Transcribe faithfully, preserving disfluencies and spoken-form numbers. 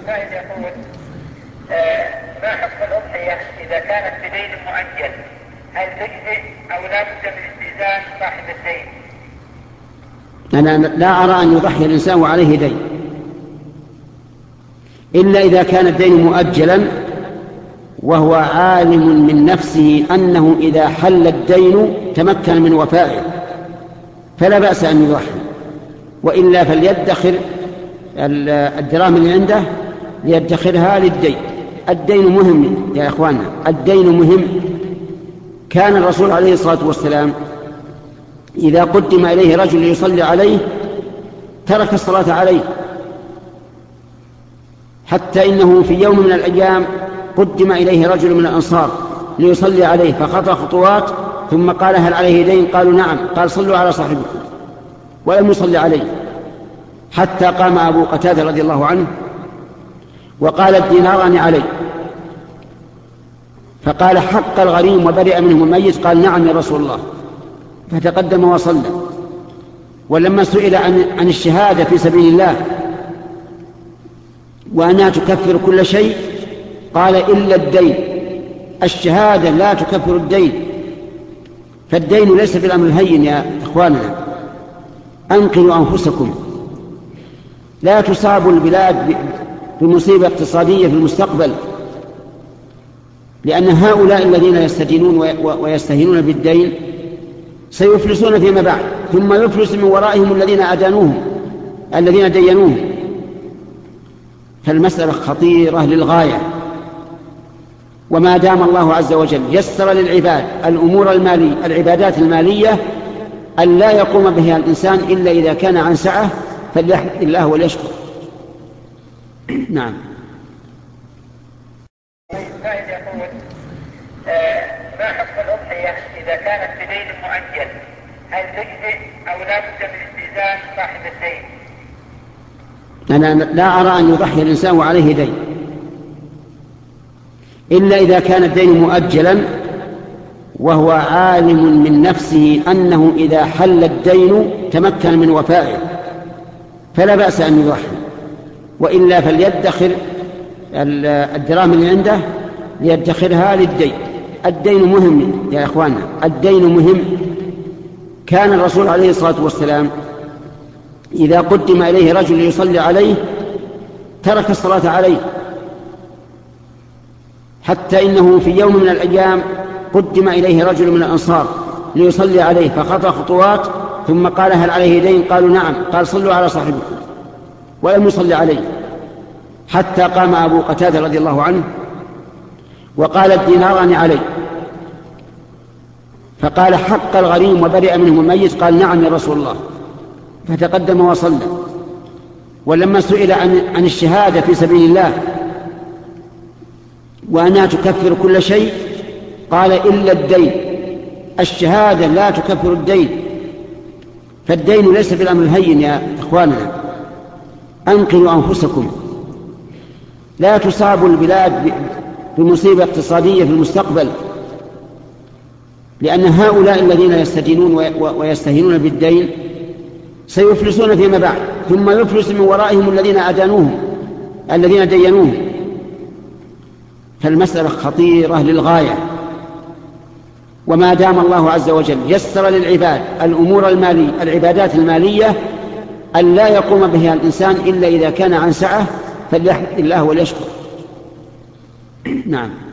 السائل يقول آه ما حكم الأضحية إذا كانت بدين مؤجل؟ هل تجزئ أو لا بد من استئذان صاحب الدين؟ أنا لا أرى أن يضحي الإنسان وعليه دين إلا إذا كان الدين مؤجلا وهو عالم من نفسه أنه إذا حل الدين تمكن من وفائه فلا بأس أن يضحي، وإلا فليدخر الدراهم اللي عنده ليدخرها للدين. الدين مهم يا إخواننا، الدين مهم. كان الرسول عليه الصلاة والسلام إذا قدم إليه رجل ليصلي عليه ترك الصلاة عليه، حتى إنه في يوم من الأيام قدم إليه رجل من الأنصار ليصلي عليه فخطى خطوات ثم قال هل عليه دين؟ قالوا نعم. قال صلوا على صاحبكم، ولم يصلي عليه، حتى قام أبو قتادة رضي الله عنه وقال الديناران عليه، فقال حق الغريم وبرئ منه الميت؟ قال نعم يا رسول الله، فتقدم وصلى. ولما سئل عن, عن الشهادة في سبيل الله وأنها تكفر كل شيء قال إلا الدين، الشهادة لا تكفر الدين، فالدين ليس بالأمر الهين يا إخواننا. أنقذوا أنفسكم، لا تصابوا البلاد بمصيبة اقتصادية في المستقبل، لأن هؤلاء الذين يستدينون ويستهينون بالدين سيفلسون فيما بعد، ثم يفلس من ورائهم الذين أدانوهم الذين دينوهم. فالمسألة خطيرة للغاية، وما دام الله عز وجل يسر للعباد الأمور المالية العبادات المالية أن لا يقوم بها الإنسان إلا إذا كان عن سعة فليحمد الله وليشكر. نعم. السائل يقول آه ما حكم الأضحية إذا كانت بدين مؤجل؟ هل تجزئ أو لا بد من استئذان صاحب الدين؟ أنا لا أرى أن يضحي الإنسان وعليه دين إلا إذا كان الدين مؤجلا وهو عالم من نفسه أنه إذا حل الدين تمكن من وفائه فلا بأس أن يضحي، وإلا فليدخر الدراهم اللي عنده ليدخرها للدين. الدين مهم يا إخواننا، الدين مهم. كان الرسول عليه الصلاة والسلام إذا قدم إليه رجل ليصلي عليه ترك الصلاة عليه، حتى إنه في يوم من الأيام قدم إليه رجل من الأنصار ليصلي عليه فخطى خطوات ثم قال هل عليه دين؟ قالوا نعم. قال صلوا على صاحبكم، ولم يصلي عليه، حتى قام أبو قتادة رضي الله عنه وقال الديناران عليه، فقال حق الغريم وبرئ منه الميت؟ قال نعم يا رسول الله، فتقدم وصلى. ولما سئل عن, عن الشهادة في سبيل الله وأنها تكفر كل شيء قال إلا الدين، الشهادة لا تكفر الدين، فالدين ليس بالأمر الهين يا إخواننا. أنقذوا أنفسكم، لا تصابوا البلاد بمصيبة اقتصادية في المستقبل، لأن هؤلاء الذين يستدينون ويستهينون بالدين سيفلسون فيما بعد، ثم يفلس من ورائهم الذين أدانوهم الذين دينوهم. فالمسألة خطيرة للغاية، وما دام الله عز وجل يسر للعباد الأمور المالية العبادات المالية أن لا يقوم بها الإنسان إلا إذا كان عن سعة فليحمد الله وليشكر. نعم.